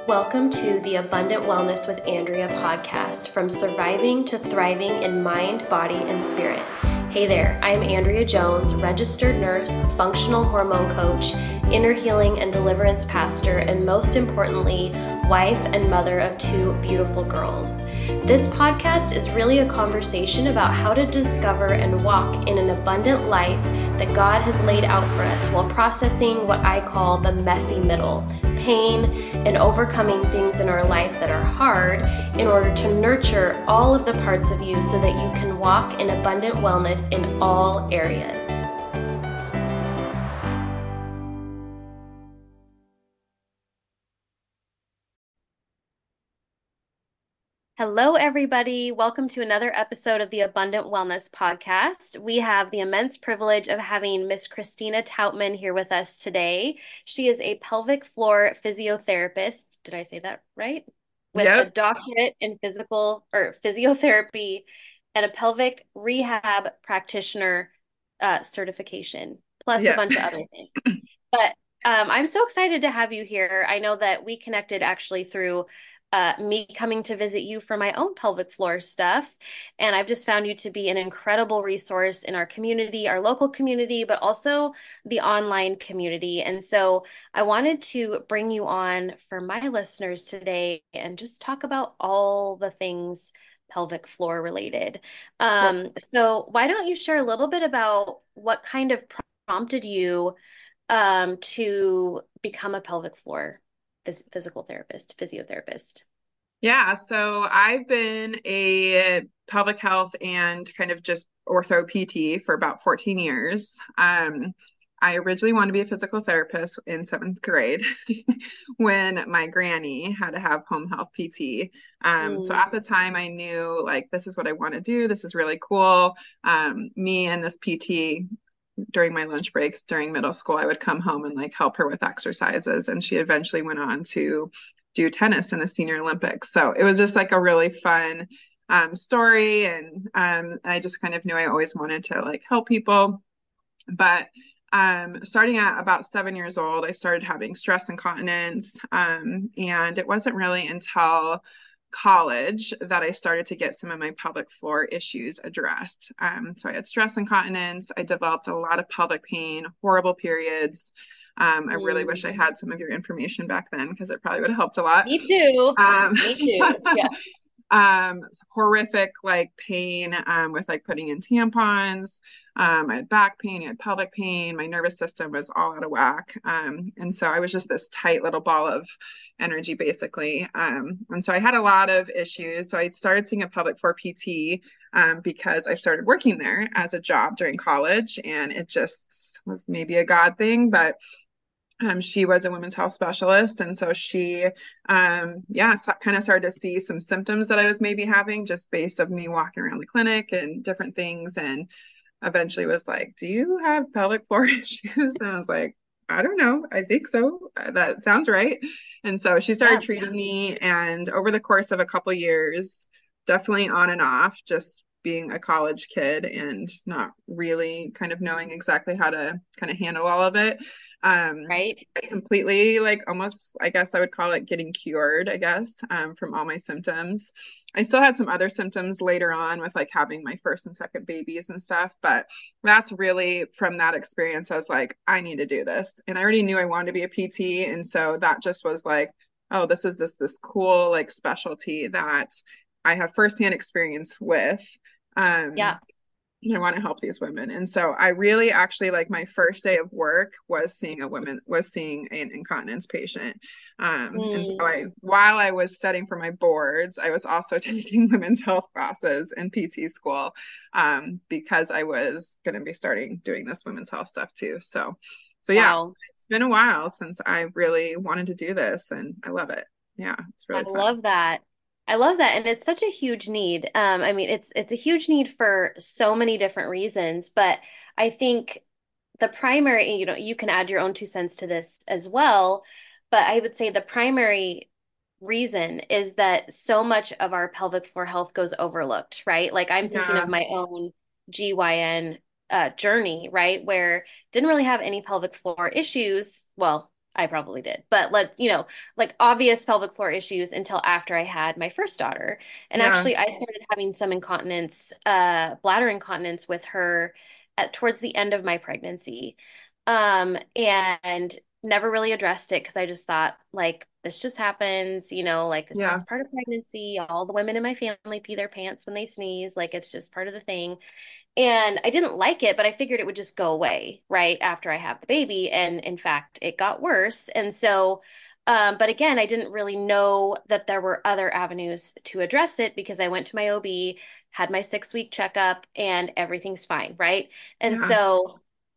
Welcome to the Abundant Wellness with Andrea podcast, from surviving to thriving in mind, body, and spirit. Hey there, I'm Andrea Jones, registered nurse, functional hormone coach, inner healing and deliverance pastor, and most importantly, wife and mother of two beautiful girls. This podcast is really a conversation about how to discover and walk in an abundant life that God has laid out for us while processing what I call the messy middle, pain, and overcoming things in our life that are hard in order to nurture all of the parts of you so that you can walk in abundant wellness in all areas. Hello, everybody. Welcome to another episode of the Abundant Wellness Podcast. We have the immense privilege of having Miss Christina Tautman here with us today. She is a pelvic floor physiotherapist. Did I say that right? With a Yep. doctorate in physiotherapy and a pelvic rehab practitioner certification, plus a Yeah. bunch of other things. But I'm so excited to have you here. I know that we connected actually through me coming to visit you for my own pelvic floor stuff. And I've just found you to be an incredible resource in our community, our local community, but also the online community. And so I wanted to bring you on for my listeners today and just talk about all the things pelvic floor related. Cool. So why don't you share a little bit about what kind of prompted you to become a pelvic floor physical therapist, physiotherapist? Yeah. So I've been a public health and kind of just ortho PT for about 14 years. I originally wanted to be a physical therapist in seventh grade when my granny had to have home health PT. So Mm, at the time, I knew like this is what I want to do. This is really cool. Me and this PT during my lunch breaks during middle school, I would come home and like help her with exercises. And she eventually went on to do tennis in the Senior Olympics. So it was just like a really fun story. And I just kind of knew I always wanted to like help people. But starting at about 7 years old, I started having stress incontinence. And it wasn't really until college that I started to get some of my pelvic floor issues addressed. So I had stress incontinence. I developed a lot of pelvic pain, horrible periods. I really wish I mm. had some of your information back then because it probably would have helped a lot. Me too. Um, Me too. Yeah. Horrific like pain with like putting in tampons. I had back pain, I had pelvic pain, my nervous system was all out of whack. And so I was just this tight little ball of energy basically. And so I had a lot of issues. So I started seeing a pelvic floor PT because I started working there as a job during college, and it just was maybe a God thing, but she was a women's health specialist, and so she, yeah, so kind of started to see some symptoms that I was maybe having just based of me walking around the clinic and different things, and eventually was like, "Do you have pelvic floor issues?" And I was like, "I don't know. I think so. That sounds right." And so she started Yeah. treating me, and over the course of a couple years, definitely on and off, just being a college kid and not really kind of knowing exactly how to kind of handle all of it. Right. I completely like almost, I guess I would call it getting cured, I guess, from all my symptoms. I still had some other symptoms later on with like having my first and second babies and stuff, but that's really from that experience. I was like, I need to do this. And I already knew I wanted to be a PT. And so that just was like, oh, this is just this cool like specialty that I have firsthand experience with. Um, Yeah. I want to help these women. And so I really actually like my first day of work was seeing an incontinence patient. And so Mm. while I was studying for my boards, I was also taking women's health classes in PT school, because I was going to be starting doing this women's health stuff too. So yeah, Wow. it's been a while since I really wanted to do this, and I love it. Yeah, it's I really fun. love that. I love that. And it's such a huge need. I mean, it's a huge need for so many different reasons, but I think the primary, you can add your own 2 cents to this as well, but I would say the primary reason is that so much of our pelvic floor health goes overlooked, right? Like I'm thinking of Yeah. my own GYN journey, right? Where didn't really have any pelvic floor issues. Well, I probably did. But like obvious pelvic floor issues until after I had my first daughter. And Yeah. actually I started having some incontinence, bladder incontinence with her towards the end of my pregnancy. And never really addressed it because I just thought like this just happens, like it's Yeah. just part of pregnancy. All the women in my family pee their pants when they sneeze, like it's just part of the thing. And I didn't like it, but I figured it would just go away right after I have the baby. And in fact, it got worse. And so, but again, I didn't really know that there were other avenues to address it because I went to my OB, had my 6 week checkup, and everything's fine, right? And Yeah. so,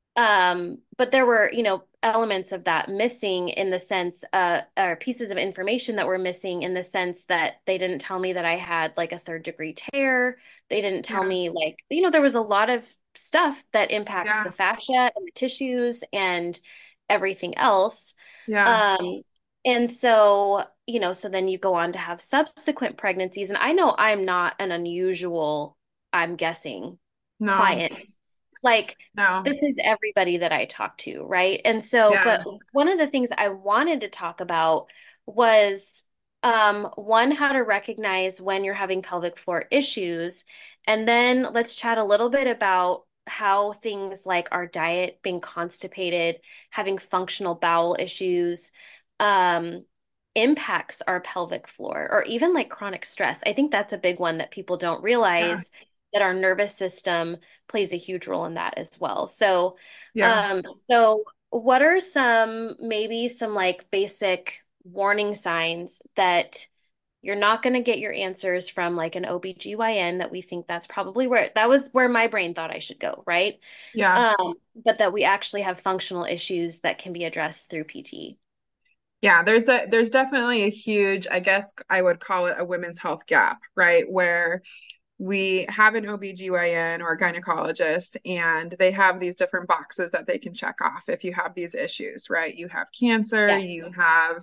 but there were, elements of that missing in the sense, or pieces of information that were missing in the sense that they didn't tell me that I had like a third-degree tear. They didn't tell Yeah. me like, there was a lot of stuff that impacts Yeah. the fascia and the tissues and everything else. Yeah. Um, and so, so then you go on to have subsequent pregnancies. And I know I'm not an unusual, I'm guessing, No. client. Like, No. this is everybody that I talk to, right? And so, Yeah. but one of the things I wanted to talk about was one, how to recognize when you're having pelvic floor issues. And then let's chat a little bit about how things like our diet, being constipated, having functional bowel issues, um, impacts our pelvic floor, or even like chronic stress. I think that's a big one that people don't Yeah. realize that our nervous system plays a huge role in that as well. So, Yeah. um, so what are maybe some like basic warning signs that you're not going to get your answers from like an OBGYN, that we think that's probably that was where my brain thought I should go, right? Yeah. But that we actually have functional issues that can be addressed through PT. Yeah, there's definitely a huge, I guess I would call it a women's health gap, right? Where we have an OBGYN or a gynecologist, and they have these different boxes that they can check off if you have these issues, right? You have cancer, Yeah, you have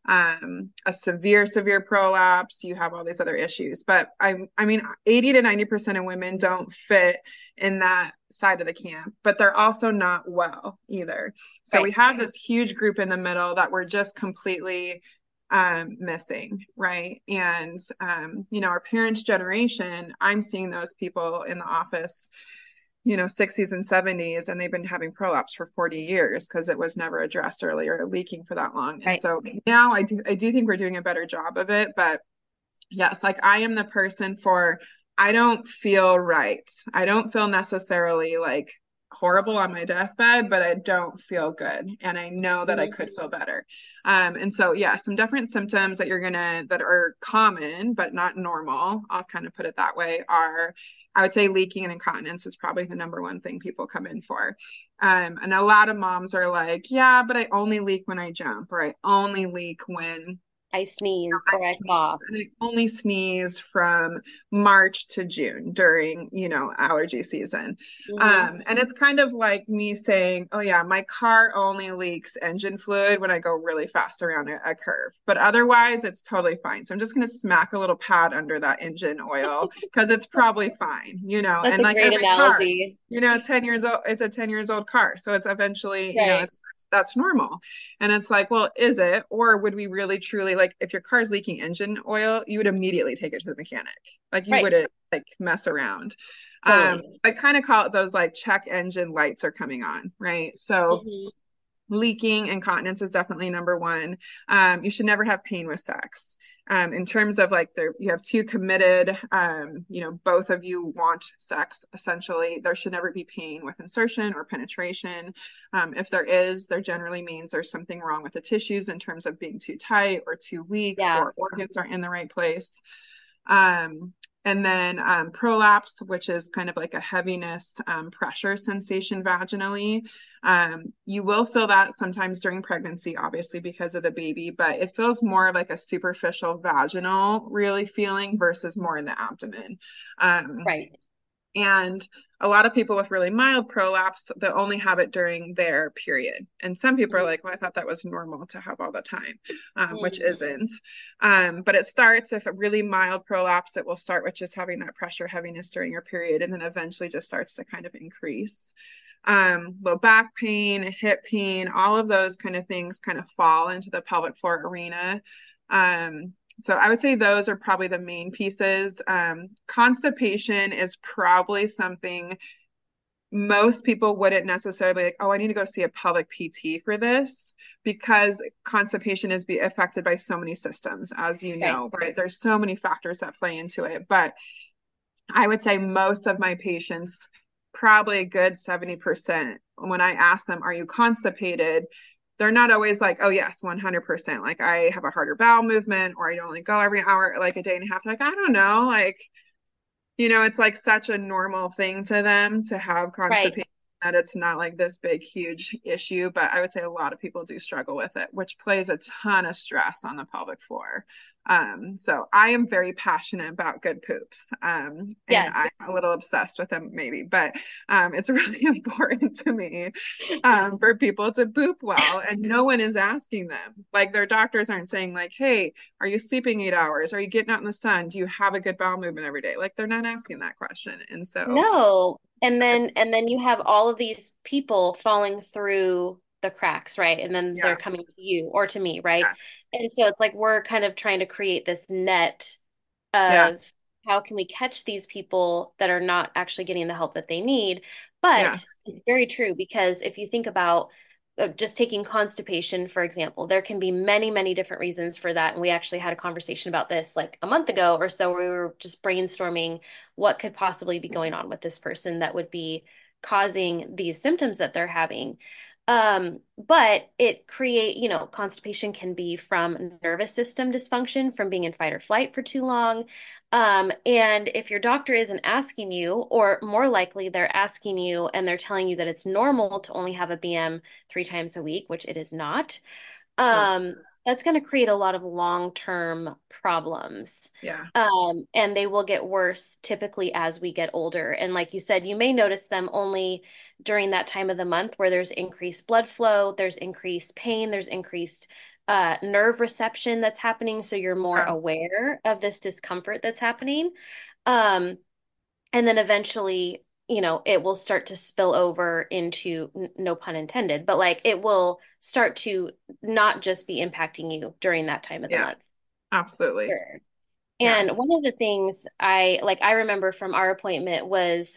a severe prolapse, you have all these other issues. But I mean, 80 to 90% of women don't fit in that side of the camp, but they're also not well either. So we right. have this huge group in the middle that we're just completely missing, right? And our parents' generation, I'm seeing those people in the office, 60s and 70s, and they've been having prolapse for 40 years because it was never addressed earlier, or leaking for that long. And Right. so now I do think we're doing a better job of it, but yes, like I am the person for I don't feel right. I don't feel necessarily like horrible on my deathbed, but I don't feel good. And I know that I Mhm. could feel better. And so yeah, some different symptoms that are common but not normal, I'll kind of put it that way, are I would say leaking and incontinence is probably the number one thing people come in for. And a lot of moms are like, yeah, but I only leak when I jump, or I only leak when I sneeze I or I sneeze, cough. and I only sneeze from March to June during, allergy season. Hmm. And it's kind of like me saying, oh yeah, my car only leaks engine fluid when I go really fast around a curve, but otherwise it's totally fine. So I'm just going to smack a little pad under that engine oil because it's probably fine, That's and a like great every car, analogy. 10 years old, it's a 10 years old car. So it's eventually, Right. that's normal. And it's like, well, is it? Or would we really truly, like, if your car is leaking engine oil, you would immediately take it to the mechanic. Like, you Right. wouldn't like mess around. Totally. I kind of call it those like check engine lights are coming on, right? So Hmm. leaking incontinence is definitely number one. You should never have pain with sex. In terms of like you have two committed, both of you want sex essentially. There should never be pain with insertion or penetration. If there is, there generally means there's something wrong with the tissues in terms of being too tight or too weak, Yeah. or organs aren't in the right place. Um, and then prolapse, which is kind of like a heaviness, pressure sensation vaginally. You will feel that sometimes during pregnancy, obviously, because of the baby, but it feels more like a superficial vaginal really feeling versus more in the abdomen. Um, Right. and a lot of people with really mild prolapse, they only have it during their period. And some people are like, well, I thought that was normal to have all the time, which Mm-hmm. isn't. But it starts, if a really mild prolapse, it will start with just having that pressure heaviness during your period, and then eventually just starts to kind of increase. low back pain, hip pain, all of those kind of things kind of fall into the pelvic floor arena. So I would say those are probably the main pieces. Constipation is probably something most people wouldn't necessarily like, oh, I need to go see a pelvic PT for this because constipation is be affected by so many systems, as you Right. know, right? There's so many factors that play into it. But I would say most of my patients, probably a good 70%, when I ask them, are you constipated? They're not always like, oh, yes, 100%. Like I have a harder bowel movement or I only go every hour, like a day and a half. Like, I don't know. Like, it's like such a normal thing to them to have Right. constipation that it's not like this big, huge issue. But I would say a lot of people do struggle with it, which plays a ton of stress on the pelvic floor. So I am very passionate about good poops. And I'm Yes. a little obsessed with them maybe, but it's really important to me for people to poop well. And no one is asking them. Like their doctors aren't saying like, hey, are you sleeping 8 hours? Are you getting out in the sun? Do you have a good bowel movement every day? Like they're not asking that question. And so, No. And then you have all of these people falling through the cracks, right? And then they're yeah, coming to you or to me, right? yeah, And so it's like we're kind of trying to create this net yeah, of how can we catch these people that are not actually getting the help that they need. yeah, But it's very true because if you think about just taking constipation, for example, there can be many, many different reasons for that. And we actually had a conversation about this like a month ago or so, where we were just brainstorming what could possibly be going on with this person that would be causing these symptoms that they're having. But it constipation can be from nervous system dysfunction, from being in fight or flight for too long. And if your doctor isn't asking you, or more likely they're asking you and they're telling you that it's normal to only have a BM 3 times a week, which it is not, for sure. that's going to create a lot of long-term problems. Yeah, And they will get worse typically as we get older. And like you said, you may notice them only during that time of the month where there's increased blood flow, there's increased pain, there's increased nerve reception that's happening. So you're more yeah, aware of this discomfort that's happening. Um, and then eventually, it will start to spill over into, no pun intended, but like it will start to not just be impacting you during that time of the yeah, month. absolutely. Sure. Yeah, And one of the things I remember from our appointment was,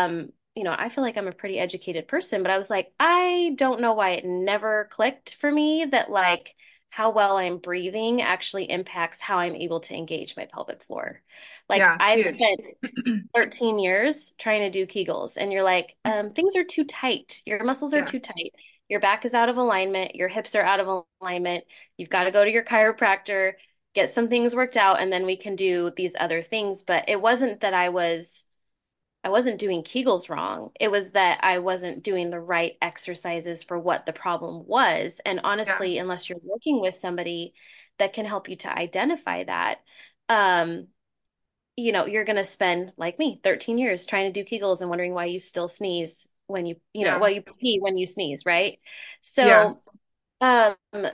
I feel like I'm a pretty educated person, but I was like, I don't know why it never clicked for me that like how well I'm breathing actually impacts how I'm able to engage my pelvic floor. Like yeah, it's I've huge. spent 13 years trying to do Kegels, and you're like, things are too tight. Your muscles are Yeah, too tight. Your back is out of alignment. Your hips are out of alignment. You've got to go to your chiropractor, get some things worked out, and then we can do these other things. But it wasn't that I wasn't doing Kegels wrong. It was that I wasn't doing the right exercises for what the problem was. And yeah, honestly, unless you're working with somebody that can help you to identify that, um, you're going to spend, like me, 13 years trying to do Kegels and wondering why you still sneeze when yeah, you pee when you sneeze, right? yeah. So, um,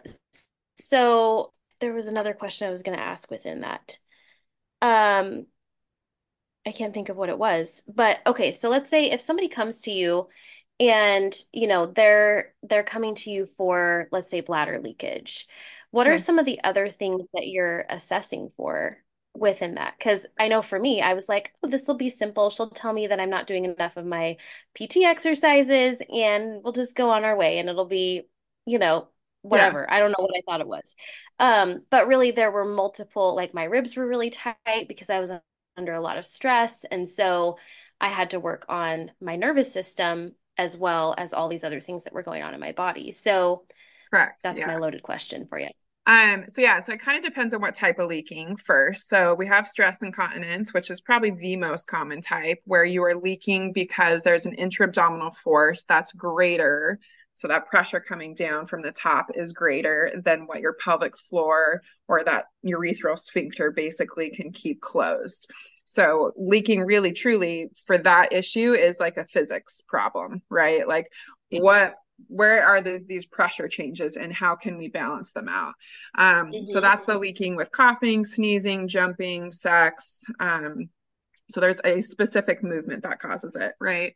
so there was another question I was going to ask within that. Um, I can't think of what it was, but okay, so let's say if somebody comes to you and, they're coming to you for, let's say, bladder leakage. What are Okay. some of the other things that you're assessing for within that? Because I know for me, I was like, oh, this will be simple. She'll tell me that I'm not doing enough of my PT exercises and we'll just go on our way and it'll be, you know, Yeah, whatever. I don't know what I thought it was. But really there were multiple, like my ribs were really tight because I was under a lot of stress. And so I had to work on my nervous system as well as all these other things that were going on in my body. So correct. that's Yeah. my loaded question for you. So it kind of depends on what type of leaking first. So we have stress incontinence, which is probably the most common type, where you are leaking because there's an intra-abdominal force that's greater. So that pressure coming down from the top is greater than what your pelvic floor or that urethral sphincter basically can keep closed. So leaking really truly for that issue is like a physics problem, right? Like what where are these pressure changes and how can we balance them out? So Hmm. that's the leaking with coughing, sneezing, jumping, sex. So there's a specific movement that causes it, right?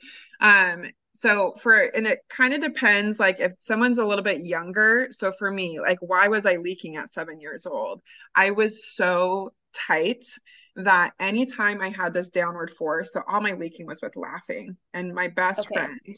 And it kind of depends, like if someone's a little bit younger. So for me, like, why was I leaking at 7 years old? I was so tight that anytime I had this downward force, so all my leaking was with laughing. And my best Okay. friend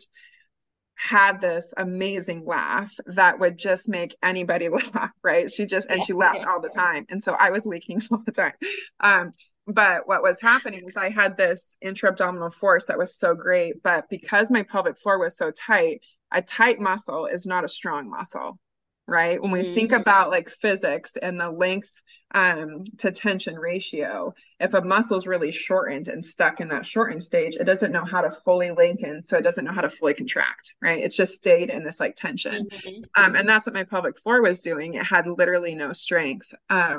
had this amazing laugh that would just make anybody laugh, right? And Yeah. she laughed all the time. And so I was leaking all the time. Um, but what was happening is I had this intra-abdominal force that was so great. But because my pelvic floor was so tight, a tight muscle is not a strong muscle, right? When we think about like physics and the length to tension ratio, if a muscle is really shortened and stuck in that shortened stage, it doesn't know how to fully lengthen, so it doesn't know how to fully contract, right? It's just stayed in this like tension. Mm-hmm. And that's what my pelvic floor was doing. It had literally no strength.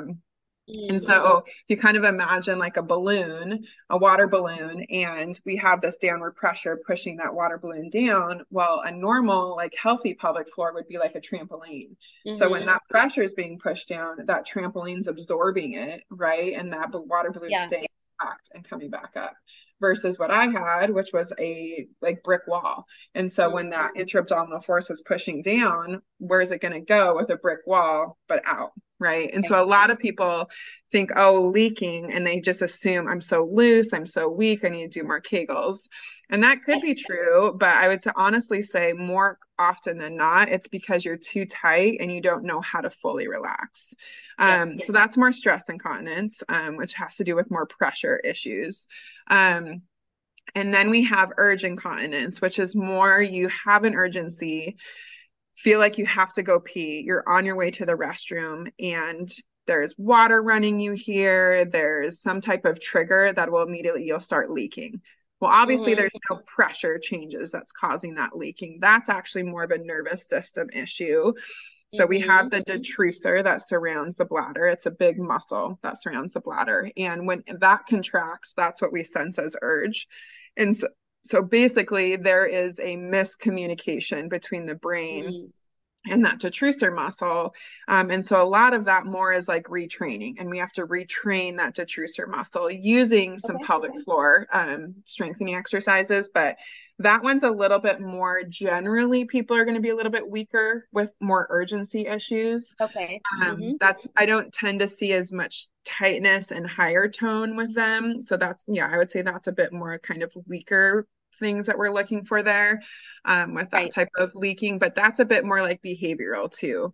And Mm-hmm. so you kind of imagine like a balloon, a water balloon, and we have this downward pressure pushing that water balloon down. Well, a normal, like healthy pelvic floor would be like a trampoline. So when Mm-hmm. that pressure is being pushed down, that trampoline's absorbing it, right? And that water balloon Yeah. staying back and coming back up. Versus what I had, which was a like brick wall. And so when that intra-abdominal force was pushing down, where's it going to go with a brick wall, but out? Right. And Okay. so a lot of people think, oh, leaking, and they just assume I'm so loose, I'm so weak, I need to do more Kegels. And that could be true, but I would honestly say more often than not, it's because you're too tight and you don't know how to fully relax. Yep. So that's more stress incontinence, which has to do with more pressure issues. Um, and then we have urge incontinence, which is more you have an urgency, feel like you have to go pee, you're on your way to the restroom, and there's water running you here, there's some type of trigger that will immediately you'll start leaking. Well, obviously Mm-hmm. there's no pressure changes that's causing that leaking. That's actually more of a nervous system issue. So we Mm-hmm. have the detrusor that surrounds the bladder. It's a big muscle that surrounds the bladder. And when that contracts, that's what we sense as urge. And so basically, there is a miscommunication between the brain Mm-hmm. and that detrusor muscle. And so a lot of that more is like retraining, and we have to retrain that detrusor muscle using some Okay. pelvic floor strengthening exercises. But that one's a little bit more generally, people are going to be a little bit weaker with more urgency issues. Okay. Mm-hmm. That's I don't tend to see as much tightness and higher tone with them. So that's yeah, I would say that's a bit more kind of weaker things that we're looking for there with that Right. type of leaking, but that's a bit more like behavioral too.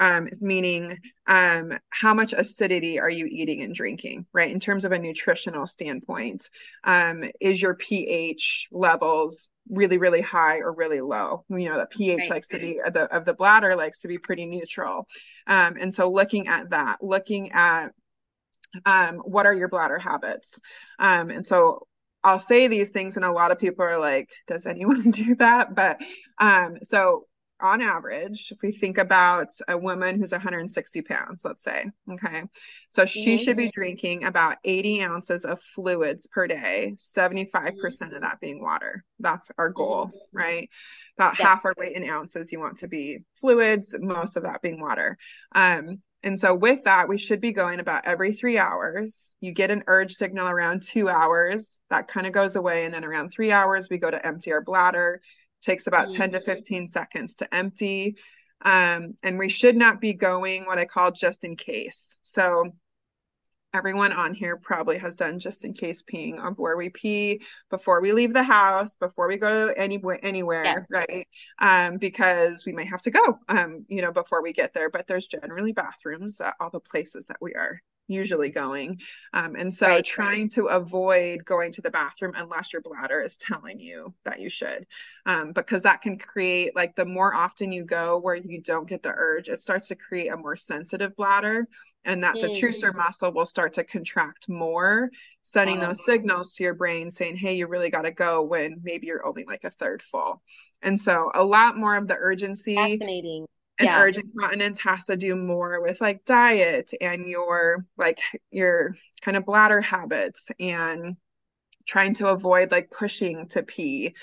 Meaning how much acidity are you eating and drinking, right? In terms of a nutritional standpoint, is your pH levels really, really high or really low? You know, the pH Right. likes to be of the bladder likes to be pretty neutral. And so looking at that, looking at what are your bladder habits? And so I'll say these things, and a lot of people are like, does anyone do that? But so on average, if we think about a woman who's 160 pounds, let's say, okay, so she Mm-hmm. should be drinking about 80 ounces of fluids per day, Mm-hmm. 75% of that being water. That's our Mm-hmm. goal, right? About Yeah. half our weight in ounces you want to be fluids, most of that being water. And so with that, we should be going about every 3 hours. You get an urge signal around 2 hours. That kind of goes away. And then around 3 hours, we go to empty our bladder. It takes about 10 to Mm-hmm. 15 seconds to empty. And we should not be going what I call just in case. So everyone on here probably has done just in case peeing of where we pee before we leave the house, before we go anywhere, Yes. right? Because we may have to go, before we get there. But there's generally bathrooms at all the places that we are usually going. And so Right. trying to avoid going to the bathroom unless your bladder is telling you that you should, because that can create like the more often you go where you don't get the urge, it starts to create a more sensitive bladder, and that Mm. detrusor muscle will start to contract more, sending Wow. those signals to your brain saying, hey, you really got to go when maybe you're only like a third full. And so a lot more of the urgency Fascinating. and Yeah. urge incontinence has to do more with like diet and your kind of bladder habits and trying to avoid like pushing to pee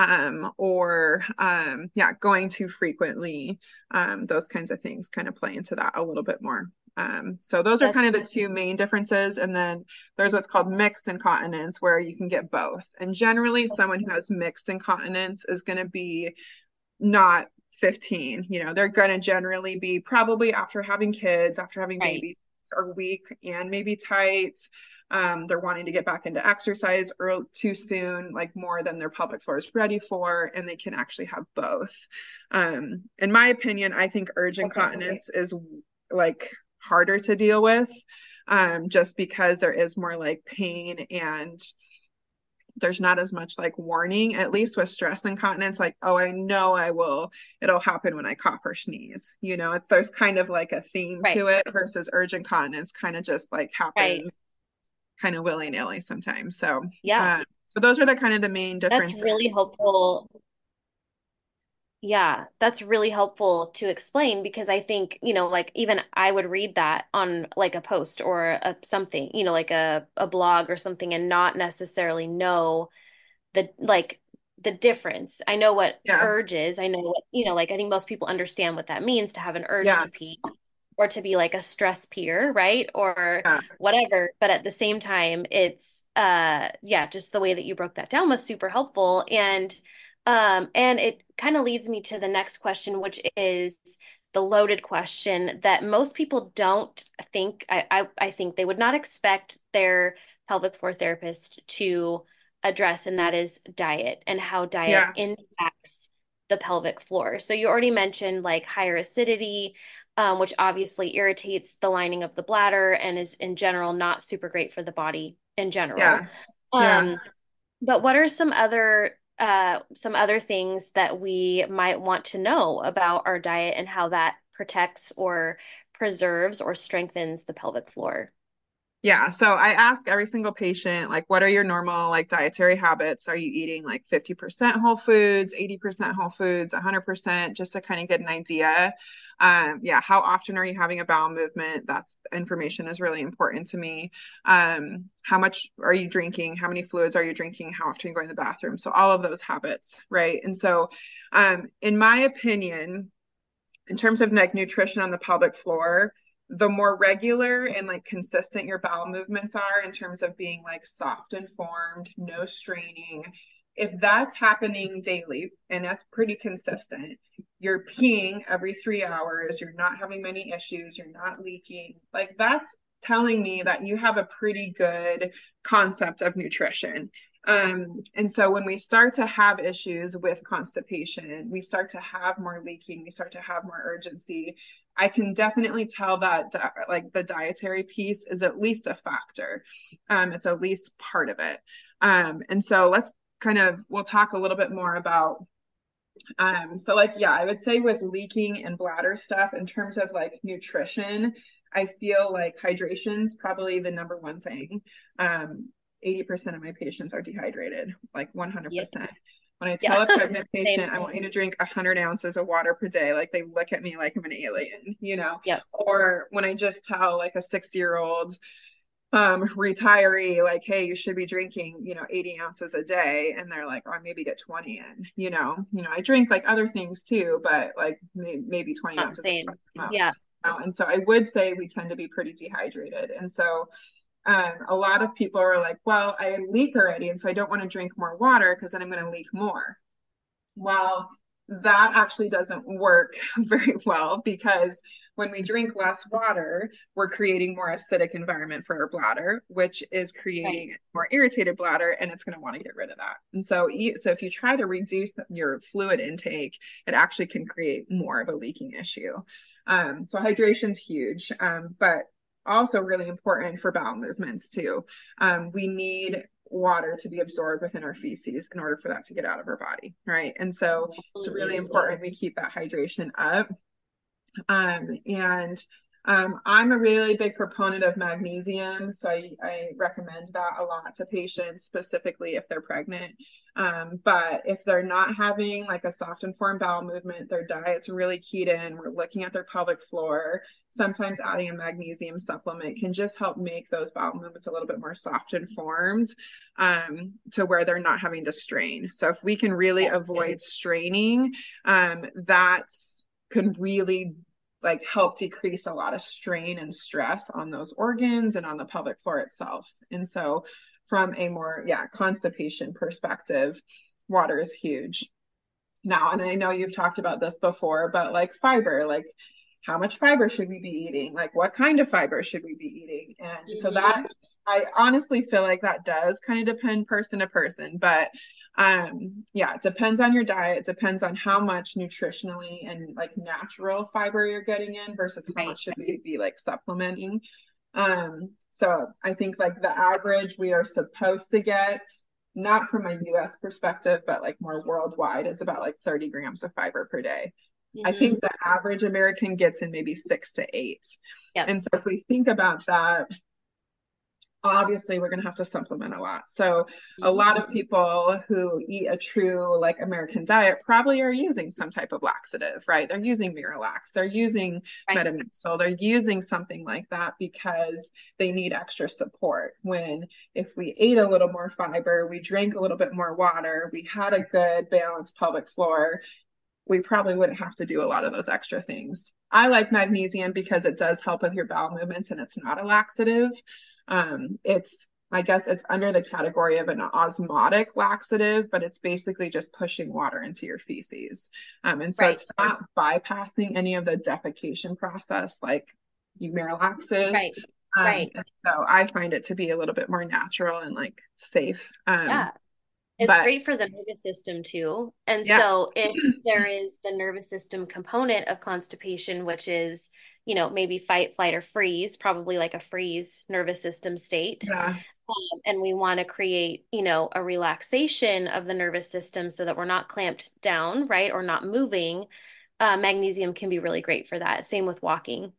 or yeah, going too frequently. Those kinds of things kind of play into that a little bit more. So those are kind of the two main differences. And then there's what's called mixed incontinence, where you can get both. And generally, someone who has mixed incontinence is going to be not 15. They're going to generally be probably after having kids, after having babies, are weak and maybe tight. They're wanting to get back into exercise or too soon, like more than their pelvic floor is ready for, and they can actually have both. In my opinion, I think urge incontinence is like harder to deal with, just because there is more like pain and there's not as much like warning, at least with stress incontinence, like, oh, I know it'll happen when I cough or sneeze. There's kind of like a theme to it, versus urge incontinence kind of just like happens kind of willy-nilly sometimes. So so those are the kind of the main differences. That's really helpful. Yeah, that's really helpful to explain, because I think, like even I would read that on like a post or something, like a blog or something, and not necessarily know the difference. I know what urge is. I know what, like I think most people understand what that means, to have an urge to pee or to be like a stress peer, right? Or whatever. But at the same time, it's just the way that you broke that down was super helpful. And it kind of leads me to the next question, which is the loaded question that most people don't think, I think they would not expect their pelvic floor therapist to address, and that is diet and how diet impacts the pelvic floor. So you already mentioned like higher acidity, which obviously irritates the lining of the bladder and is in general not super great for the body in general. But what are some other things that we might want to know about our diet and how that protects or preserves or strengthens the pelvic floor? Yeah, so I ask every single patient, like, what are your normal like dietary habits? Are you eating like 50% whole foods, 80% whole foods, 100%, just to kind of get an idea? How often are you having a bowel movement? That's information is really important to me. How much are you drinking? How many fluids are you drinking? How often are you going to the bathroom? So all of those habits, right? And so, in my opinion, in terms of like nutrition on the pelvic floor, the more regular and like consistent your bowel movements are in terms of being like soft and formed, no straining, if that's happening daily and that's pretty consistent, you're peeing every 3 hours, you're not having many issues, you're not leaking, like that's telling me that you have a pretty good concept of nutrition. And so when we start to have issues with constipation, we start to have more leaking, we start to have more urgency, I can definitely tell that like the dietary piece is at least a factor. It's at least part of it. And so we'll talk a little bit more about, I would say with leaking and bladder stuff in terms of like nutrition, I feel like hydration's probably the number one thing. 80% of my patients are dehydrated, like 100%. Yep. When I tell a pregnant patient, I want you to drink 100 ounces of water per day, like they look at me like I'm an alien, Yep. Or when I just tell like a 60-year-old retiree, like, hey, you should be drinking, 80 ounces a day. And they're like, oh, I maybe get 20 in, I drink like other things too, but like maybe 20 ounces. Yeah. And so I would say we tend to be pretty dehydrated. And so a lot of people are like, well, I leak already, and so I don't want to drink more water because then I'm going to leak more. Well, that actually doesn't work very well, because when we drink less water, we're creating more acidic environment for our bladder, which is creating more irritated bladder, and it's going to want to get rid of that. And so if you try to reduce your fluid intake, it actually can create more of a leaking issue. So hydration's huge, but also really important for bowel movements too. We need water to be absorbed within our feces in order for that to get out of our body, right? And so it's really important we keep that hydration up. I'm a really big proponent of magnesium, so I recommend that a lot to patients, specifically if they're pregnant. But if they're not having like a soft and formed bowel movement, their diet's really keyed in, we're looking at their pelvic floor, sometimes adding a magnesium supplement can just help make those bowel movements a little bit more soft and formed, to where they're not having to strain. So if we can really avoid straining, that can really like help decrease a lot of strain and stress on those organs and on the pelvic floor itself. And so from a more, constipation perspective, water is huge. Now, and I know you've talked about this before, but like fiber, like how much fiber should we be eating? Like what kind of fiber should we be eating? And so that I honestly feel like that does kind of depend person to person, but it depends on your diet, it depends on how much nutritionally and like natural fiber you're getting in versus how much should we be like supplementing. So I think like the average we are supposed to get, not from a US perspective, but like more worldwide, is about like 30 grams of fiber per day. I think the average American gets in maybe 6 to 8. Yep. And so if we think about that, obviously we're going to have to supplement a lot. So a lot of people who eat a true like American diet probably are using some type of laxative, right? They're using Miralax, they're using Metamixyl, they're using something like that because they need extra support. When if we ate a little more fiber, we drank a little bit more water, we had a good balanced pelvic floor, we probably wouldn't have to do a lot of those extra things. I like magnesium because it does help with your bowel movements and it's not a laxative. I guess it's under the category of an osmotic laxative, but it's basically just pushing water into your feces. And so it's not bypassing any of the defecation process like Miralax is. So I find it to be a little bit more natural and like safe. It's great for the nervous system too. And so if there is the nervous system component of constipation, which is, maybe fight, flight, or freeze, probably like a freeze nervous system state. And we want to create, a relaxation of the nervous system so that we're not clamped down, right? Or not moving. Magnesium can be really great for that. Same with walking,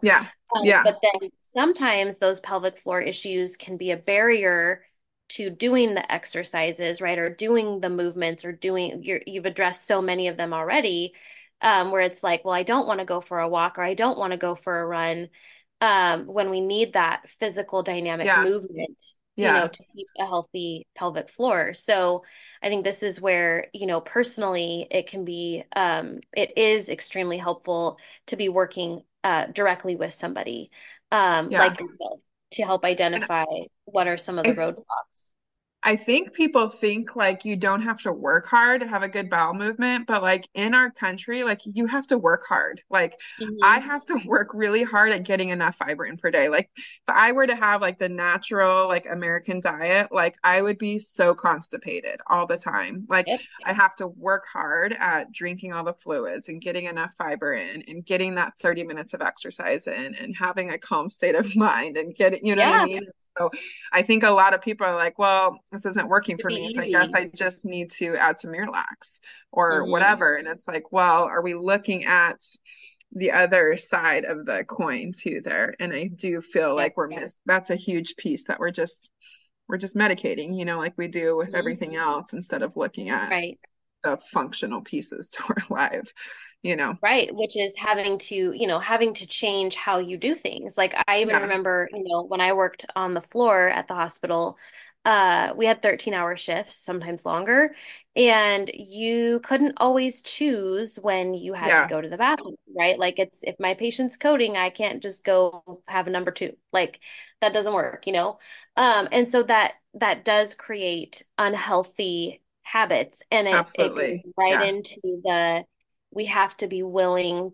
But then sometimes those pelvic floor issues can be a barrier to doing the exercises, right? Or doing the movements or you've addressed so many of them already, where it's like, well, I don't want to go for a walk or I don't want to go for a run. When we need that physical dynamic movement, to keep a healthy pelvic floor. So I think this is where, personally it can be, it is extremely helpful to be working directly with somebody like yourself to help identify what are some of the roadblocks. I think people think like you don't have to work hard to have a good bowel movement, but like in our country, like you have to work hard. Like I have to work really hard at getting enough fiber in per day. Like if I were to have like the natural like American diet, like I would be so constipated all the time. Like I have to work hard at drinking all the fluids and getting enough fiber in and getting that 30 minutes of exercise in and having a calm state of mind and getting, what I mean? So I think a lot of people are like, well, this isn't working for me. So I guess I just need to add some Miralax or whatever. And it's like, well, are we looking at the other side of the coin too there? And I do feel like that's a huge piece that we're just medicating, like we do with everything else instead of looking at the functional pieces to our life. Right, which is having to change how you do things. Like I even remember, when I worked on the floor at the hospital, we had 13-hour shifts, sometimes longer, and you couldn't always choose when you had to go to the bathroom, right? Like if my patient's coding, I can't just go have a number two. Like that doesn't work, and so that does create unhealthy habits, and it goes right into the we have to be willing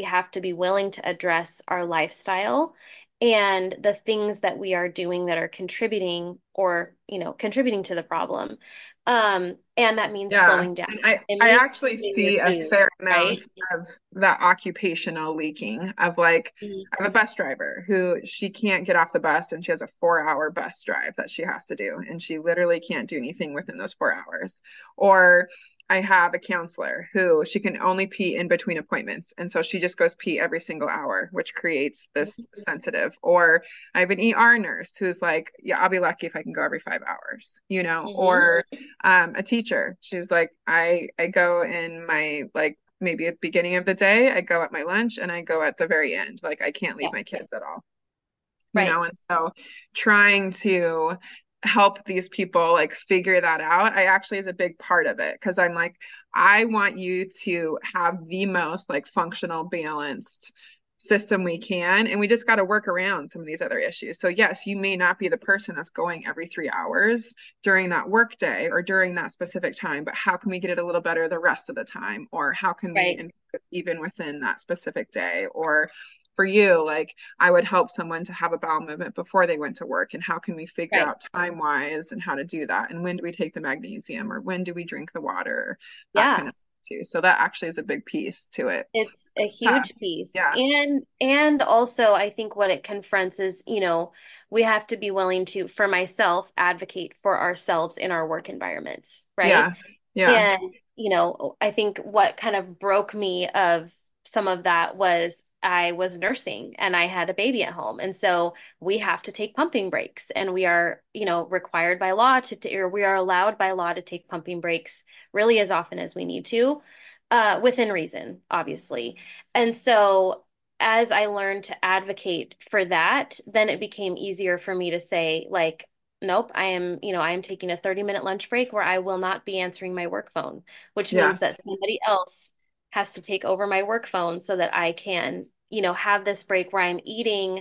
to address our lifestyle and the things that we are doing that are contributing to the problem. And that means slowing down. I actually see a fair amount of that occupational leaking of like, I have a bus driver who she can't get off the bus and she has a 4-hour bus drive that she has to do. And she literally can't do anything within those 4 hours. Or I have a counselor who she can only pee in between appointments. And so she just goes pee every single hour, which creates this sensitive. Or I have an ER nurse who's like, I'll be lucky if I can go every 5 hours, or a teacher. She's like, I go in my, like, maybe at the beginning of the day, I go at my lunch and I go at the very end. Like I can't leave my kids at all, and so trying to help these people like figure that out, I actually is a big part of it because I'm like, I want you to have the most like functional, balanced system we can. And we just got to work around some of these other issues. So, yes, you may not be the person that's going every 3 hours during that work day or during that specific time, but how can we get it a little better the rest of the time? Or how can we Right. improve even within that specific day? Or for you, like I would help someone to have a bowel movement before they went to work. And how can we figure Right. out time wise and how to do that? And when do we take the magnesium or when do we drink the water? That kind Yeah. of stuff too. So that actually is a big piece to it. It's a It's tough. huge piece. Yeah. And also I think what it confronts is, we have to be willing to, for myself, advocate for ourselves in our work environments, right? Yeah. Yeah. And, I think what kind of broke me of some of that was I was nursing and I had a baby at home. And so we have to take pumping breaks and we are, required by law or we are allowed by law to take pumping breaks really as often as we need to, within reason, obviously. And so as I learned to advocate for that, then it became easier for me to say, like, nope, I am taking a 30-minute lunch break where I will not be answering my work phone, which Yeah. means that somebody else has to take over my work phone so that I can, have this break where I'm eating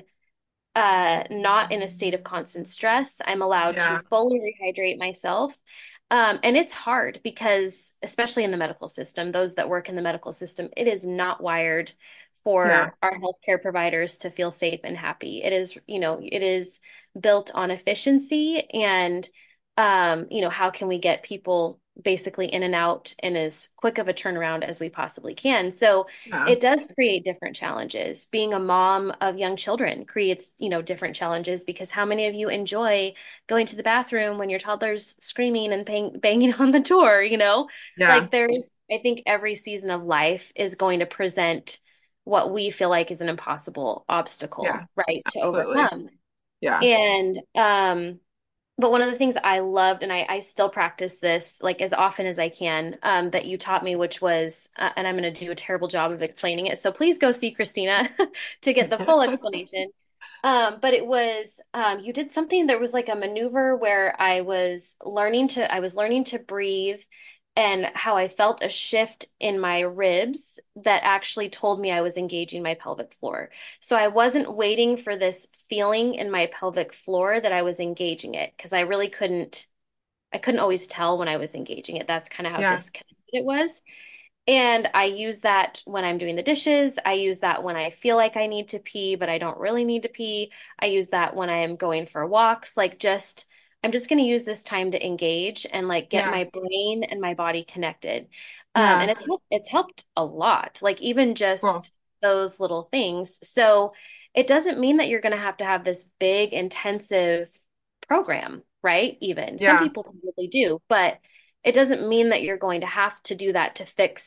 not in a state of constant stress. I'm allowed to Yeah. fully rehydrate myself. And it's hard because, especially in the medical system, those that work in the medical system, it is not wired Yeah. for our healthcare providers to feel safe and happy. It is built on efficiency and, how can we get people basically in and out in as quick of a turnaround as we possibly can. So Yeah. it does create different challenges. Being a mom of young children creates, different challenges because how many of you enjoy going to the bathroom when your toddler's screaming and banging on the door, Yeah. Like I think every season of life is going to present what we feel like is an impossible Yeah. obstacle, right, to Absolutely. overcome. Yeah. And but one of the things I loved, and I still practice this like as often as I can, that you taught me, which was, and I'm going to do a terrible job of explaining it. So please go see Christina to get the full explanation. But it was, you did something, there was like a maneuver where I was learning to breathe and how I felt a shift in my ribs that actually told me I was engaging my pelvic floor. So I wasn't waiting for this feeling in my pelvic floor that I was engaging it because I couldn't always tell when I was engaging it. That's kind of how Yeah. disconnected it was. And I use that when I'm doing the dishes. I use that when I feel like I need to pee, but I don't really need to pee. I use that when I'm going for walks. I'm just going to use this time to engage and like get Yeah. my brain and my body connected. Yeah. And it's helped a lot, like even Cool. just those little things. So it doesn't mean that you're going to have this big, intensive program, right? Even some Yeah. people probably do, but it doesn't mean that you're going to have to do that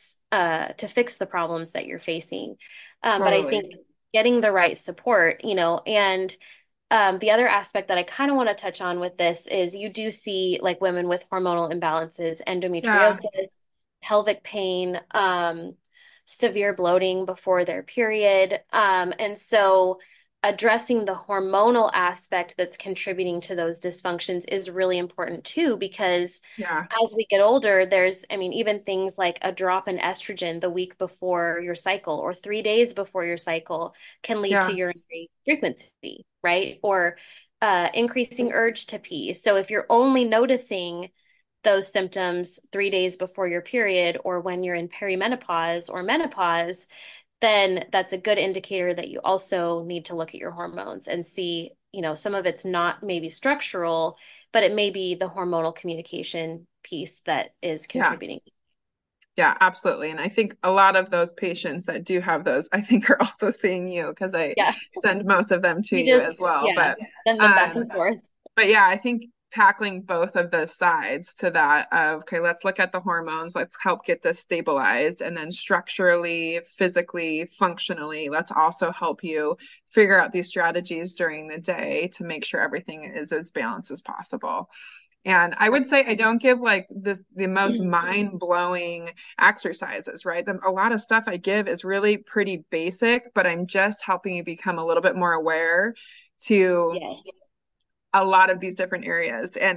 to fix the problems that you're facing. But I Totally. think getting the right support, and the other aspect that I kind of want to touch on with this is you do see like women with hormonal imbalances, Yeah. endometriosis, pelvic pain, severe bloating before their period. And so addressing the hormonal aspect that's contributing to those dysfunctions is really important too, because Yeah. as we get older, I mean, even things like a drop in estrogen the week before your cycle or 3 days before your cycle can lead to Yeah. urinary frequency, right? Or increasing urge to pee. So if you're only noticing those symptoms 3 days before your period or when you're in perimenopause or menopause, then that's a good indicator that you also need to look at your hormones and see, some of it's not maybe structural, but it may be the hormonal communication piece that is Yeah. contributing. Yeah, absolutely. And I think a lot of those patients that do have those, I think are also seeing you because I Yeah, send most of them to you you as just, well. yeah, send them back and forth. But yeah, I think tackling both of the sides to that of, okay, let's look at the hormones, let's help get this stabilized. And then structurally, physically, functionally, let's also help you figure out these strategies during the day to make sure everything is as balanced as possible. And I would say I don't give like the most mind-blowing exercises, right? A lot of stuff I give is really pretty basic, but I'm just helping you become a little bit more aware to Yes. a lot of these different areas. And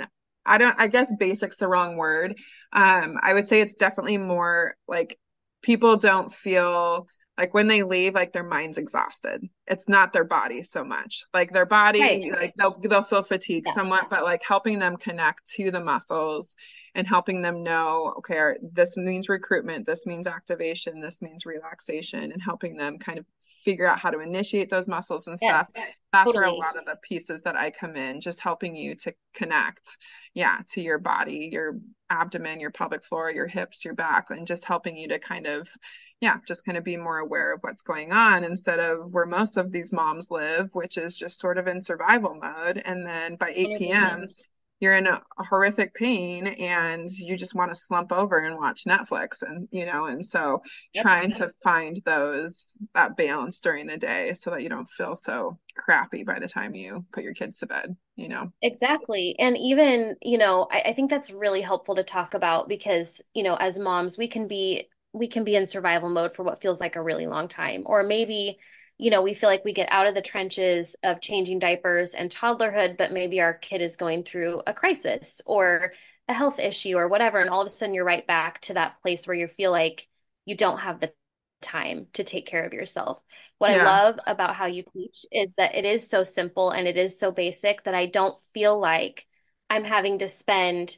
I guess basic's the wrong word. I would say it's definitely more like people don't feel like when they leave, like their mind's exhausted. It's not their body so much. Like their Right. body, like they'll feel fatigued Yeah. somewhat, but like helping them connect to the muscles and helping them know, okay, this means recruitment, this means activation, this means relaxation, and helping them kind of figure out how to initiate those muscles and Yes. stuff. That's where a Totally. lot of the pieces that I come in, just helping you to connect, yeah, to your body, your abdomen, your pelvic floor, your hips, your back, and just helping you to kind of, yeah, just kind of be more aware of what's going on instead of where most of these moms live, which is just sort of in survival mode. And then by 8 p.m., 100%. you're in a horrific pain and you just want to slump over and watch Netflix and and so Yep. trying to find that balance during the day so that you don't feel so crappy by the time you put your kids to bed. Exactly. And even, I think that's really helpful to talk about because, as moms, we can be in survival mode for what feels like a really long time. Or maybe, we feel like we get out of the trenches of changing diapers and toddlerhood, but maybe our kid is going through a crisis or a health issue or whatever. And all of a sudden you're right back to that place where you feel like you don't have the time to take care of yourself. What I Yeah, love about how you teach is that it is so simple and it is so basic that I don't feel like I'm having to spend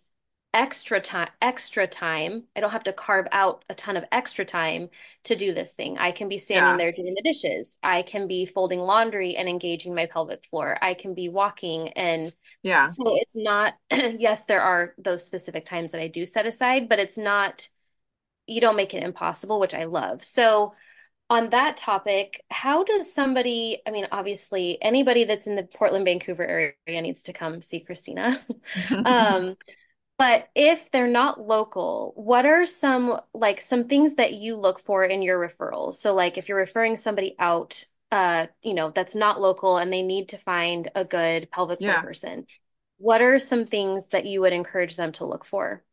extra time. I don't have to carve out a ton of extra time to do this thing. I can be standing yeah, there doing the dishes. I can be folding laundry and engaging my pelvic floor. I can be walking. And yeah, so it's not, yes, there are those specific times that I do set aside, but it's not, you don't make it impossible, which I love. So on that topic, how does somebody, I mean, obviously, anybody that's in the Portland, Vancouver area needs to come see Christina. Um, but if they're not local, what are some things that you look for in your referrals? So like if you're referring somebody out, that's not local and they need to find a good pelvic floor yeah. person, what are some things that you would encourage them to look for?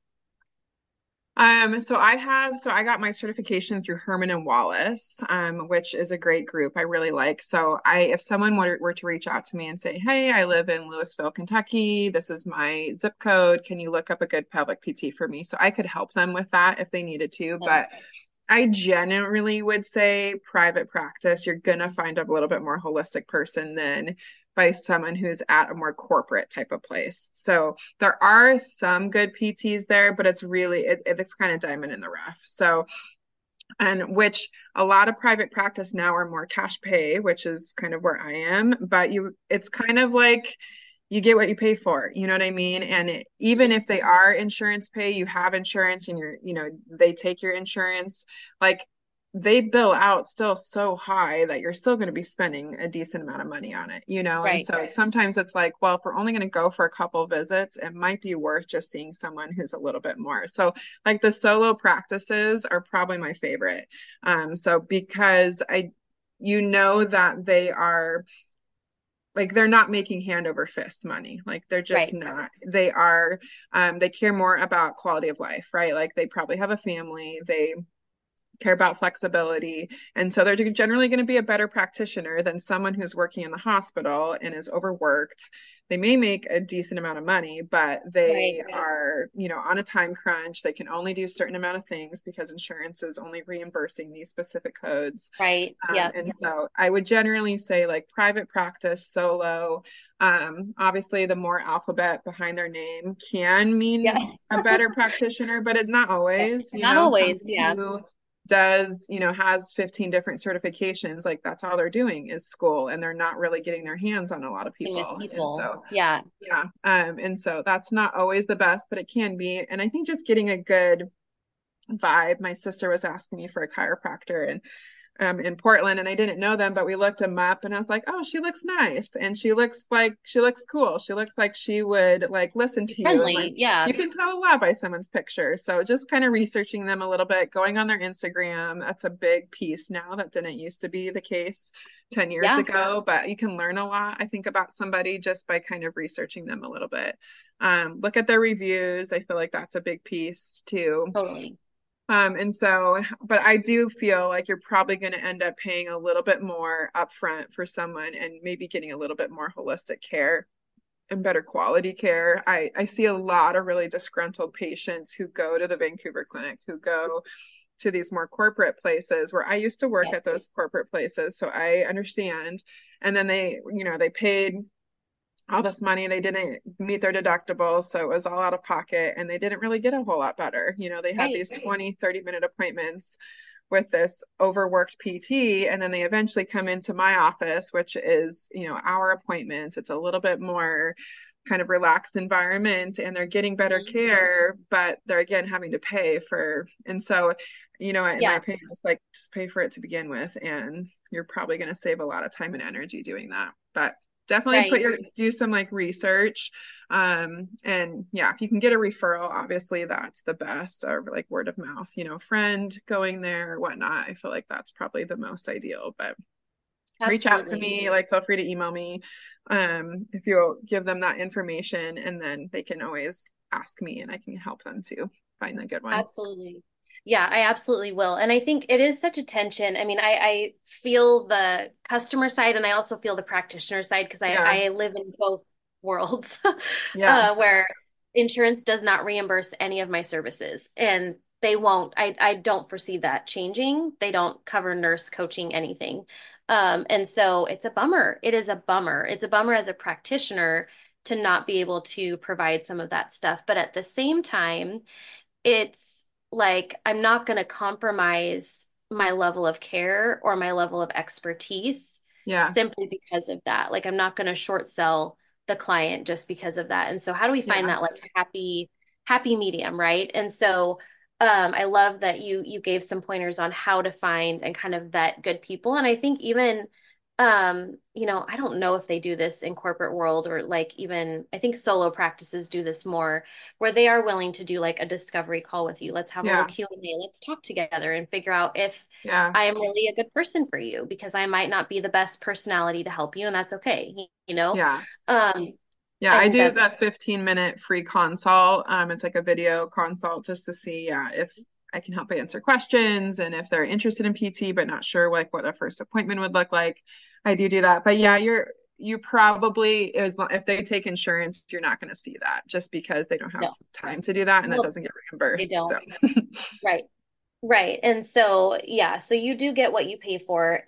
So I got my certification through Herman and Wallace, which is a great group I really like. So if someone were to reach out to me and say, "Hey, I live in Louisville, Kentucky. This is my zip code. Can you look up a good pelvic PT for me?" So I could help them with that if they needed to. Um, But I generally would say private practice, you're gonna find a little bit more holistic person than by someone who's at a more corporate type of place. So there are some good PTs there, but it's kind of diamond in the rough. So and which a lot of private practice now are more cash pay, which is kind of where I am, but it's kind of like you get what you pay for, you know what I mean? And even if they are insurance pay, you have insurance and they take your insurance, like they bill out still so high that you're still going to be spending a decent amount of money on it. And right, so sometimes it's like, well, if we're only going to go for a couple of visits, it might be worth just seeing someone who's a little bit more. So like the solo practices are probably my favorite. So because you know that they are like they're not making hand over fist money. Like they're just right, not. They care more about quality of life, right? Like they probably have a family. They care about flexibility. And so they're generally going to be a better practitioner than someone who's working in the hospital and is overworked. They may make a decent amount of money, but right, they are, on a time crunch. They can only do a certain amount of things because insurance is only reimbursing these specific codes. right. Yeah. And so I would generally say like private practice, solo. Obviously, the more alphabet behind their name can Yeah. mean a better practitioner, but it's not always, Not always. someone Yeah. who does, has 15 different certifications, like that's all they're doing is school and they're not really getting their hands on a lot of And with people. And people. so, Yeah. yeah. And so that's not always the best, but it can be. And I think just getting a good vibe. My sister was asking me for a chiropractor and in Portland and I didn't know them, but we looked them up and I was like, oh, she looks nice. And she looks cool. She looks like she would like listen Be to you. And like friendly. Yeah. you can tell a lot by someone's picture. So just kind of researching them a little bit, going on their Instagram. That's a big piece now. That didn't used to be the case 10 years Yeah. ago, but you can learn a lot, I think, about somebody just by kind of researching them a little bit. Look at their reviews. I feel like that's a big piece too. Totally. But I do feel like you're probably going to end up paying a little bit more upfront for someone and maybe getting a little bit more holistic care and better quality care. I see a lot of really disgruntled patients who go to the Vancouver clinic, who go to these more corporate places where I used to work Yeah. at those corporate places. So I understand. And then they paid all this money. They didn't meet their deductibles. So it was all out of pocket and they didn't really get a whole lot better. They had Right. these 20, 30-minute appointments with this overworked PT. And then they eventually come into my office, which is, our appointments. It's a little bit more kind of relaxed environment and they're getting better Mhm. care, but they're again having to pay for, and so, in my Yeah. opinion, just pay for it to begin with. And you're probably going to save a lot of time and energy doing that. But definitely Right. do some like research. And yeah, if you can get a referral, obviously that's the best, or like word of mouth, friend going there or whatnot. I feel like that's probably the most ideal, but reach out to Absolutely. me, like feel free to email me, if you'll give them that information, and then they can always ask me and I can help them to find a good one. Absolutely. Yeah, I absolutely will. And I think it is such a tension. I mean, I feel the customer side and I also feel the practitioner side because Yeah, I live in both worlds yeah, where insurance does not reimburse any of my services. And they won't. I don't foresee that changing. They don't cover nurse coaching, anything. And so it's a bummer. It is a bummer. It's a bummer as a practitioner to not be able to provide some of that stuff. But at the same time, it's like I'm not going to compromise my level of care or my level of expertise yeah, simply because of that. Like I'm not going to short sell the client just because of that. And so how do we find yeah, that like happy medium, right? And so I love that you gave some pointers on how to find and kind of vet good people. And I think even I don't know if they do this in corporate world or like even I think solo practices do this more where they are willing to do like a discovery call with you. Let's have a little yeah, Q&A. Let's talk together and figure out if yeah, I am really a good person for you because I might not be the best personality to help you, and that's okay, you know? yeah. Um, Yeah, I I think do that's that 15-minute free consult. It's like a video consult just to see, yeah, if I can help answer questions and if they're interested in PT but not sure like what a first appointment would look like. I do that. But yeah, you probably if they take insurance, you're not going to see that just because they don't have no. time to do that and that Well, doesn't get they reimbursed. So don't. Right. Right. And so, yeah, so you do get what you pay for.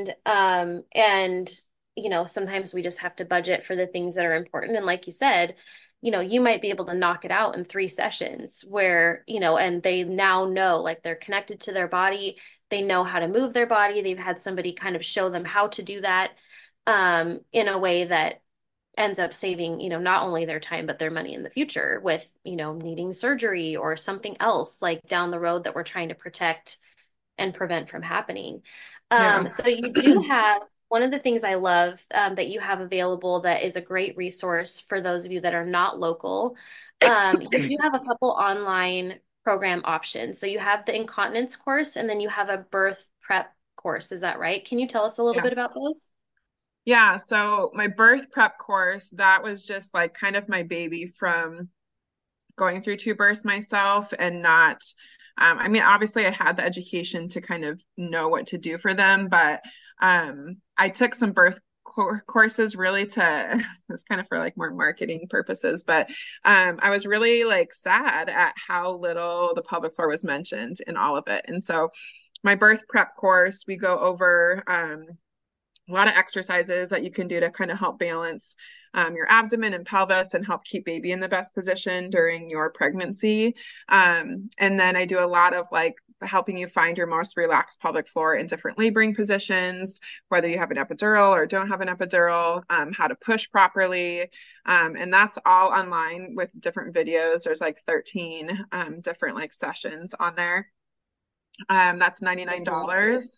And sometimes we just have to budget for the things that are important. And like you said, you might be able to knock it out in 3 sessions where, and they now know like they're connected to their body. They know how to move their body. They've had somebody kind of show them how to do that in a way that ends up saving, not only their time, but their money in the future with, needing surgery or something else like down the road that we're trying to protect and prevent from happening. yeah. So you do have one of the things I love that you have available that is a great resource for those of you that are not local. You do have a couple online program options. So you have the incontinence course and then you have a birth prep course. Is that right? Can you tell us a little Yeah. bit about those? Yeah, so my birth prep course, that was just like kind of my baby from going through two births myself and not I mean obviously I had the education to kind of know what to do for them, but I took some birth courses really to it's kind of for like more marketing purposes, but I was really like sad at how little the pelvic floor was mentioned in all of it. And so my birth prep course, we go over a lot of exercises that you can do to kind of help balance your abdomen and pelvis and help keep baby in the best position during your pregnancy. And then I do a lot of like helping you find your most relaxed pelvic floor in different laboring positions, whether you have an epidural or don't have an epidural, how to push properly. And that's all online with different videos. There's like 13 different like sessions on there. That's Mhm. $99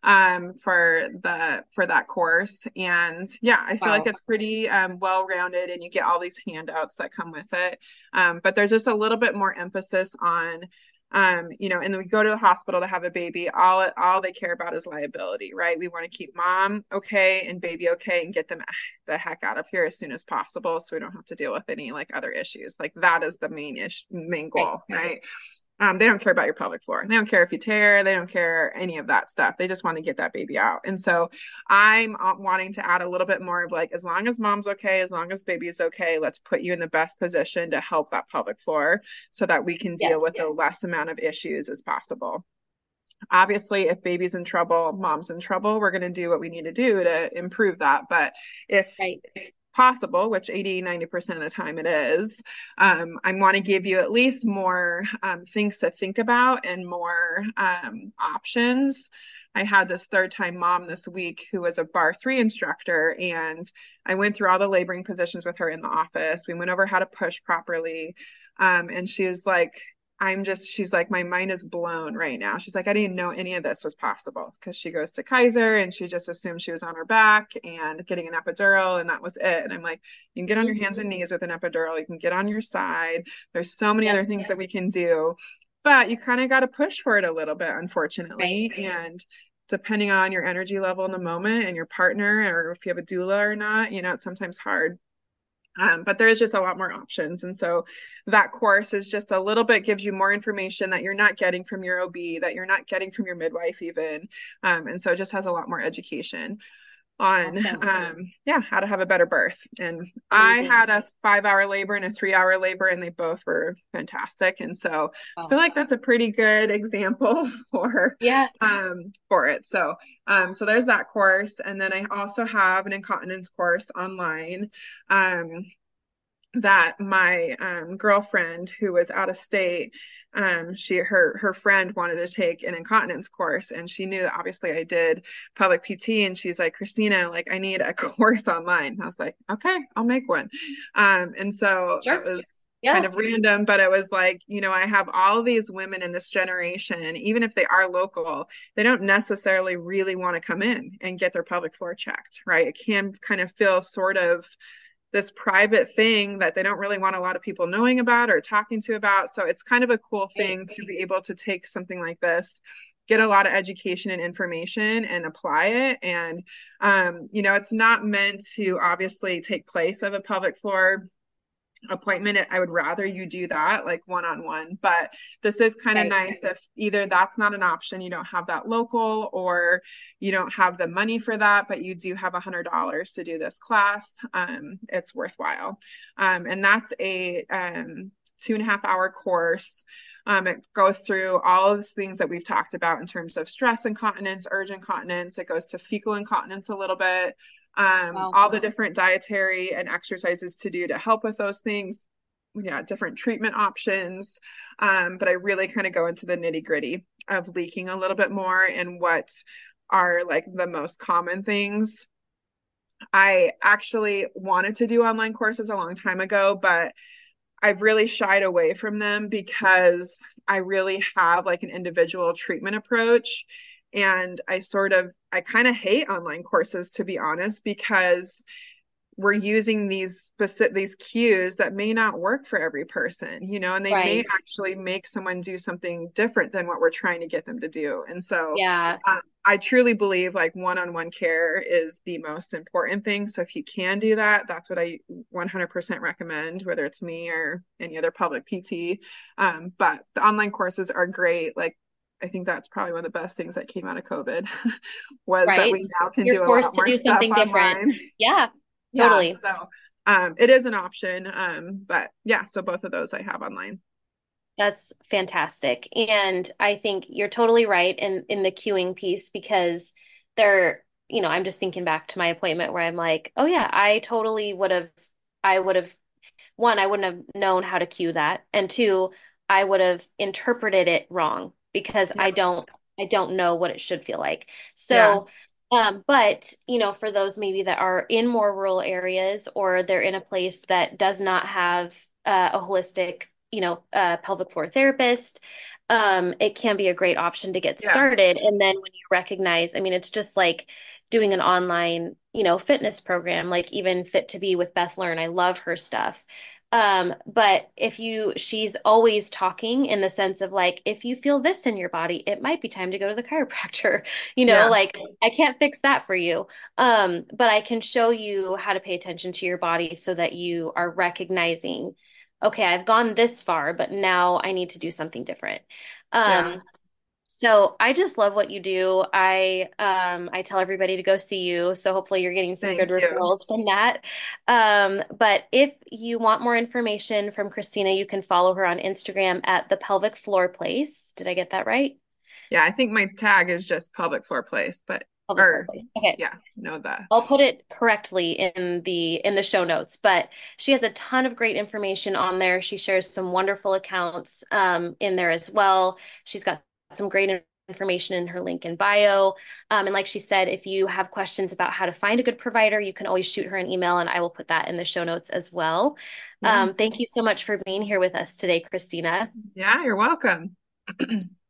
for that course. And yeah, I feel like Wow. it's pretty well rounded and you get all these handouts that come with it. But there's just a little bit more emphasis on and then we go to the hospital to have a baby. All they care about is liability, right? We want to keep mom okay and baby okay and get them the heck out of here as soon as possible so we don't have to deal with any like other issues. Like that is the main Right. goal, right? They don't care about your pelvic floor. They don't care if you tear. They don't care any of that stuff. They just want to get that baby out. And so I'm wanting to add a little bit more of like, as long as mom's okay, as long as baby is okay, let's put you in the best position to help that pelvic floor so that we can Yeah, deal with the less amount of issues as possible. Obviously, if baby's in trouble, mom's in trouble, we're going to do what we need to do to improve that. But if right. it's possible, which 80-90% of the time it is, I want to give you at least more things to think about and more options. I had this third time mom this week who was a barre 3 instructor, and I went through all the laboring positions with her in the office. We went over how to push properly. And she's like, she's like, my mind is blown right now. She's like, I didn't know any of this was possible because she goes to Kaiser and she just assumed she was on her back and getting an epidural and that was it. And I'm like, you can get on your hands and knees with an epidural. You can get on your side. There's so many Yep. other things that we can do, but you kind of got to push for it a little bit, Right. unfortunately. And depending on your energy level in the moment and your partner, or if you have a doula or not, it's sometimes hard. But there is just a lot more options. And so that course is just a little bit gives you more information that you're not getting from your OB, that you're not getting from your midwife, even. And so it just has a lot more education on Awesome. how to have a better birth. And I Amazing. had a 5-hour labor and a 3-hour labor, and they both were fantastic. And so I Wow. feel like that's a pretty good example Yeah. for it. So there's that course. And then I also have an incontinence course online. That my girlfriend who was out of state, her friend wanted to take an incontinence course, and she knew that obviously I did public PT, and she's like, Christina, like I need a course online. And I was like, okay, I'll make one. And so it Sure. was kind Yeah. of random, but it was like, I have all these women in this generation, even if they are local, they don't necessarily really want to come in and get their pelvic floor checked, right? It can kind of feel sort of this private thing that they don't really want a lot of people knowing about or talking to about. So it's kind of a cool Right. thing to be able to take something like this, get a lot of education and information and apply it. And, it's not meant to obviously take place of a pelvic floor appointment. I would rather you do that like one-on-one, but this is kind of Right. nice if either that's not an option, you don't have that local, or you don't have the money for that, but you do have $100 to do this class. It's worthwhile. And that's a 2.5-hour course. It goes through all of the things that we've talked about in terms of stress incontinence, urge incontinence. It goes to fecal incontinence a little bit, Wow. all the different dietary and exercises to do to help with those things. Yeah, different treatment options. But I really kind of go into the nitty gritty of leaking a little bit more and what are like the most common things. I actually wanted to do online courses a long time ago, but I've really shied away from them because I really have like an individual treatment approach. And I kind of hate online courses, to be honest, because we're using these cues that may not work for every person, and they may Right. actually make someone do something different than what we're trying to get them to do. And so Yeah. I truly believe like one-on-one care is the most important thing. So if you can do that, that's what I 100% recommend, whether it's me or any other public PT. But the online courses are great. Like I think that's probably one of the best things that came out of COVID was that Right. we now can You're do a lot forced to more do stuff something different. online. Yeah, Yeah, totally. so it is an option. But yeah, so both of those I have online. That's fantastic. And I think you're totally right in the queuing piece because I'm just thinking back to my appointment where I'm like, oh yeah, I would have, one, I wouldn't have known how to cue that. And two, I would have interpreted it wrong because Yeah, I don't know what it should feel like. yeah, So, but for those maybe that are in more rural areas or they're in a place that does not have a holistic, pelvic floor therapist, it can be a great option to get yeah, started. And then when you recognize, I mean, it's just like doing an online, fitness program, like even Fit to Be with Beth Learn. I love her stuff. But she's always talking in the sense of like, if you feel this in your body, it might be time to go to the chiropractor. yeah, Like I can't fix that for you. But I can show you how to pay attention to your body so that you are recognizing, okay, I've gone this far, but now I need to do something different. Yeah. Um, so I just love what you do. I tell everybody to go see you, so hopefully you're getting some good Thank you. referrals from that. But if you want more information from Christina, you can follow her on Instagram at the Pelvic Floor Place. Did I get that right? Yeah, I think my tag is just pelvic floor place, but Pelvic Floor or Place. Okay. yeah, know that. I'll put it correctly in the show notes, but she has a ton of great information on there. She shares some wonderful accounts in there as well. She's got some great information in her link in bio. And like she said, if you have questions about how to find a good provider, you can always shoot her an email, and I will put that in the show notes as well. Yeah. Thank you so much for being here with us today, Christina. Yeah, you're welcome.